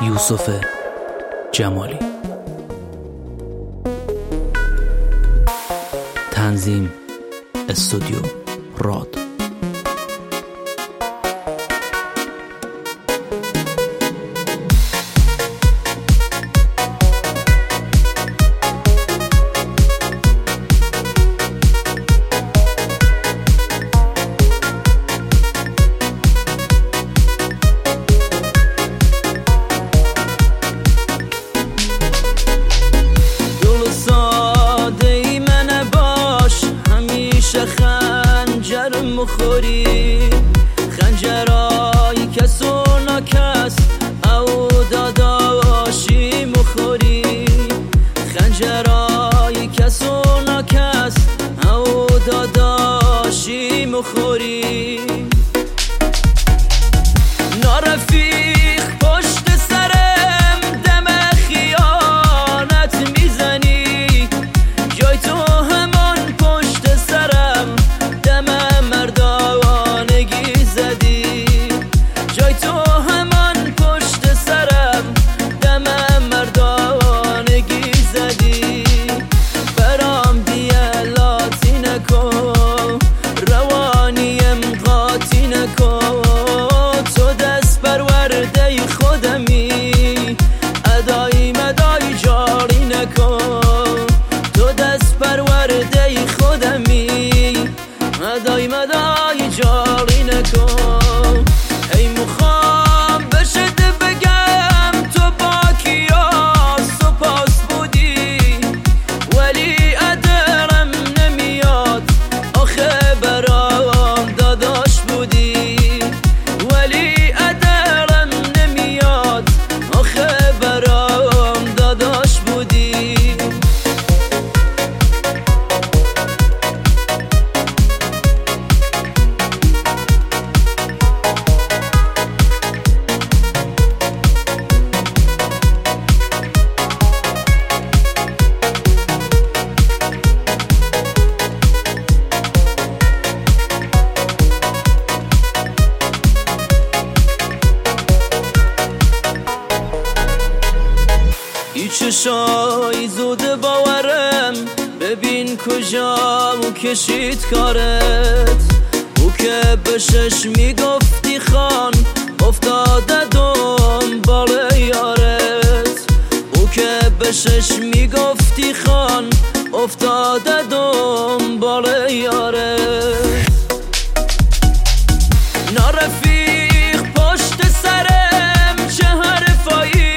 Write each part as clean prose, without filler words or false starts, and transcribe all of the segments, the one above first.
یوسف جمالی. تنظیم استودیو راد. خنجر مخوری خنجرای کس و ناکس او داداشی مخوری خنجرای کس و ناکس او داداشی مخوری نارفیق پشت سرم دم خیانت میزنی جای تو همان پشت سرم دم مردانگی زدی جای تو همان پشت سرم دم مردانگی زدی برام دیالاتی نکن روانیم قاطی نکن تو دست پرورده خودمی ادای مدای جاری نکن تو دست پرورده خودمی ادای مدای جاری نکن ای مخوام بشد بگم تو با کیا سپاس بودی ولی ادرم نمیاد آخه برام داداش بودی ولی ادرم نمیاد آخه برام داداش بودی چشای زود باورم ببین کجا او کشید کارت او که به شش میگفتی خان افتاده دنبال یارت او که به شش میگفتی خان افتاده دنبال یارت نارفیق پشت سرم چه حرفایی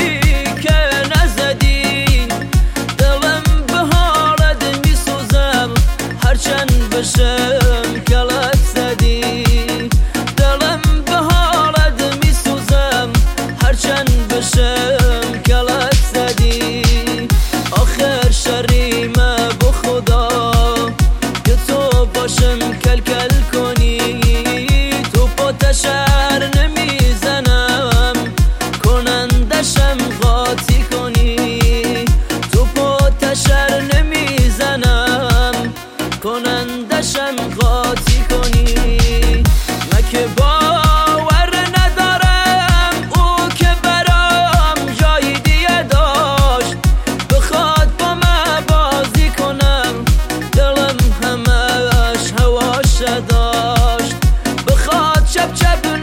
هرچند بشم کلک زدی دلم به حالت می سوزم هرچند بشم کلک زدی آخر شریمه به خدا که تو باشم کل کل کنی تو پاتشر نمیزنم کنندشم قاطی کنی تو پاتشر نمیزنم کنندشم قاطی کنی من که باور ندارم او که برام جای دیگه داشت بخواد با من بازی کنم دلم همش هواش داشت بخواد چپ چپ